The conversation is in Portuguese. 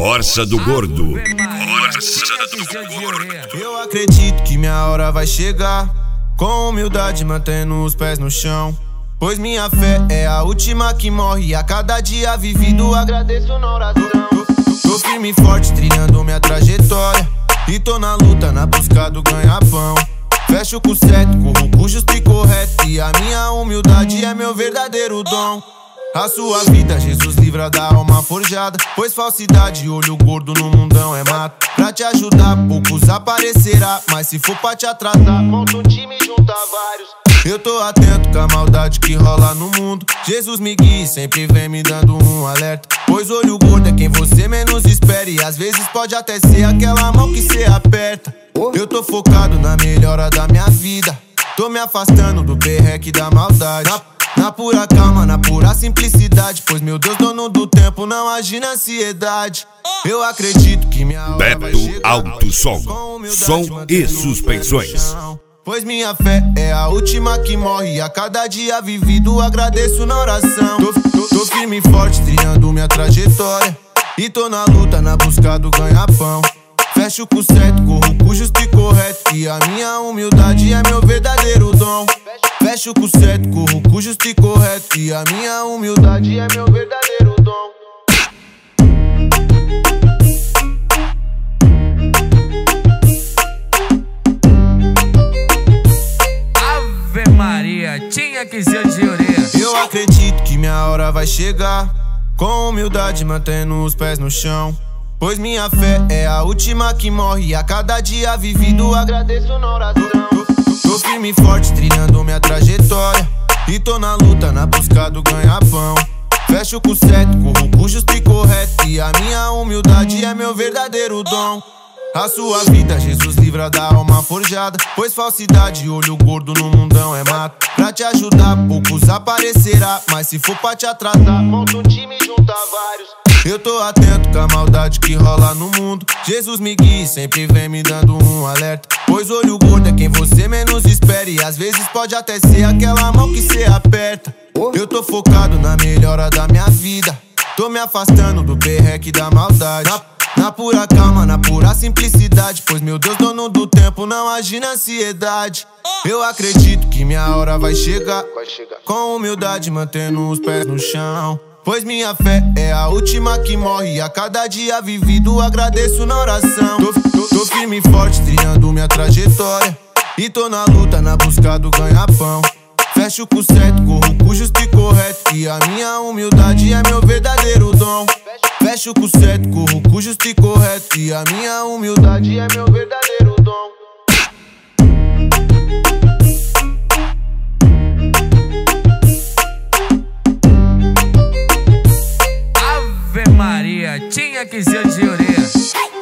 Corsa do Gordo. Eu acredito que minha hora vai chegar, com humildade mantendo os pés no chão, pois minha fé é a última que morre. A cada dia vivido agradeço na oração. Tô firme e forte trilhando minha trajetória, e tô na luta na busca do ganha-pão. Fecho com certo, corro com justo e correto, e a minha humildade é meu verdadeiro dom. A sua vida, Jesus livra da alma forjada, pois falsidade, olho gordo no mundão é mato. Pra te ajudar, poucos aparecerá, mas se for pra te atrasar, monta um time e junta vários. Eu tô atento com a maldade que rola no mundo, Jesus me guia e sempre vem me dando um alerta, pois olho gordo é quem você menos espera, e às vezes pode até ser aquela mão que cê aperta. Eu tô focado na melhora da minha vida, tô me afastando do perreque da maldade, na pura calma, na pura simplicidade, pois meu Deus, dono do tempo, não age na ansiedade. Eu acredito que minha hora vai chegar, Beto Alto Som, som e suspensões. Pois minha fé é a última que morre, a cada dia vivido agradeço na oração. Tô firme e forte trilhando minha trajetória, e tô na luta na busca do ganha-pão. Fecho com certo, corro com justo e correto, e a minha humildade é meu verdadeiro dom. Fecho com certo, corro com justo e correto, e a minha humildade é meu verdadeiro dom. Ave Maria, tinha que ser de orelha. Eu acredito que minha hora vai chegar, com humildade mantendo os pés no chão, pois minha fé é a última que morre, a cada dia vivido agradeço na oração. Tô firme e forte trilhando minha trajetória, e tô na luta na busca do ganha-pão. Fecho com certo, corro com justo e correto, e a minha humildade é meu verdadeiro dom. A sua vida, Jesus livra da alma forjada, pois falsidade, olho gordo no mundão é mato. Pra te ajudar, poucos aparecerá, mas se for pra te atrasar, monta um time e junta vários. Eu tô atento com a maldade que rola no mundo, Jesus me guia e sempre vem me dando um alerta, pois olho gordo é quem você menos espera, e às vezes pode até ser aquela mão que cê aperta. Eu tô focado na melhora da minha vida, tô me afastando do perreque da maldade, na pura calma, na pura simplicidade, pois meu Deus, dono do tempo, não age na ansiedade. Eu acredito que minha hora vai chegar, com humildade mantendo os pés no chão, pois minha fé é a última que morre, a cada dia vivido agradeço na oração. Tô firme e forte trilhando minha trajetória, e tô na luta na busca do ganha-pão. Fecho com certo, corro com justo e correto, e a minha humildade é meu verdadeiro dom. Fecho com certo, corro com justo e correto, e a minha humildade é meu verdadeiro dom. Ave Maria, tinha que ser de orelha.